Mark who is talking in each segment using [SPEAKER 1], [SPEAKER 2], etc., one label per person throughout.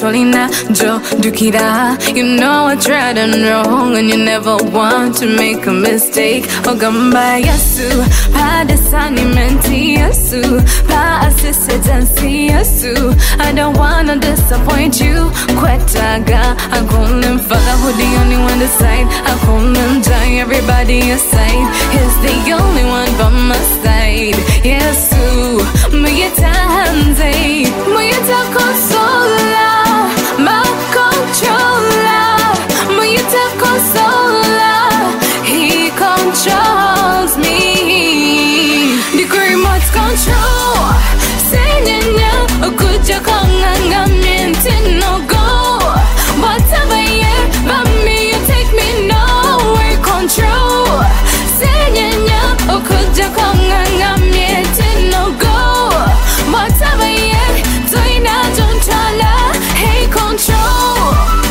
[SPEAKER 1] Tolina, Joe, Dukira. You know I tried and wrong, and you never want to make a mistake. Ogamba yasu, pa desani menti yasu, pa assistance yasu. I don't wanna disappoint you. Kwetaga, I'm calling fatherhood, the only one decide. I'm calling dying, everybody aside. He's the only one by my side. Yesu, muyeta hanze, muyeta consola, my controller, muyeta consola. He controls me. The remote control. Senyanya, okuja kanganga miente no go. Whatever yeah, but me you take me nowhere. Control. Senyanya, okuja kanganga miente no go. Whatever yeah, doina don't chala. Hey control.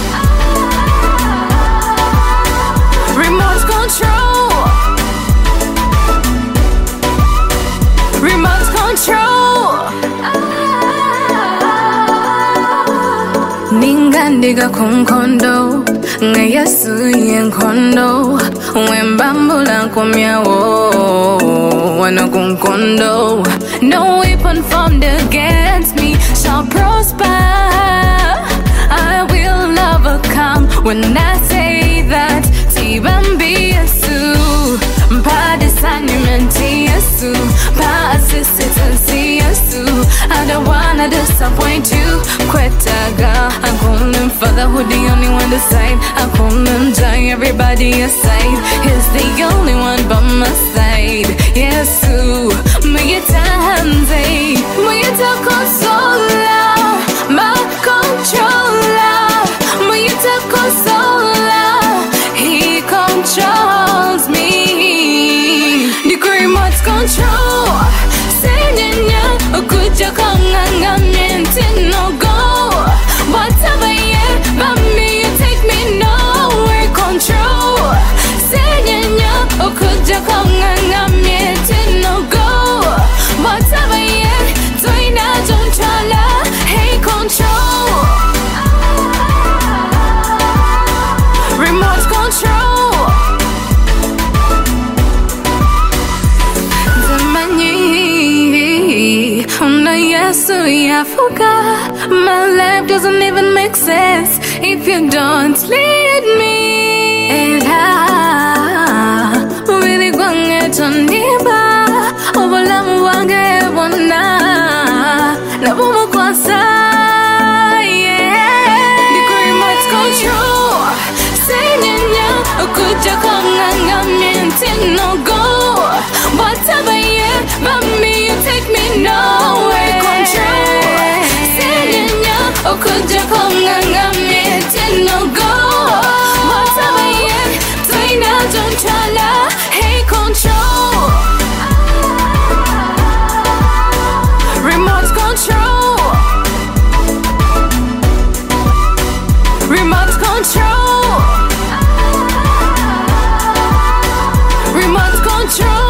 [SPEAKER 1] Remote control. Remote control. Ningandiga kunkondo, ngayasu yenkondo. Wembambula kumyawo, wana kunkondo. No weapon formed against me shall prosper. I will overcome when I say that. Tibambi yasu, pa disannimenti yasu, pa assistance yasu. I don't wanna disappoint you. Kwetaga, I'm calling fatherhood, the only one decide. I'm calling dying, everybody aside. He's the only one by my side. Yesu, muyeta hanze, muyeta consola, my controller, muyeta consola. He controls me. The remote control. Senyanya, okuja kanganga miente no go. Whatever yeah, but me you take me nowhere. Control. Senyanya, okuja kanganga miente no go. Whatever yeah, doina don't chala. Hey control. Remote control. Zamani, una yesu yafuka. My life doesn't even make sense if you don't lead me. Ela, really gwange toniba. Obolamu wange wana, nabumu kwasa. Control. Senyanya, okuja kanganga miente no go. Whatever yeah, but me you take me nowhere. Control. Senyanya, okuja kanganga miente no go. Whatever yeah, doina don't chala. Hey control. Remote control. Remote control. Remote control.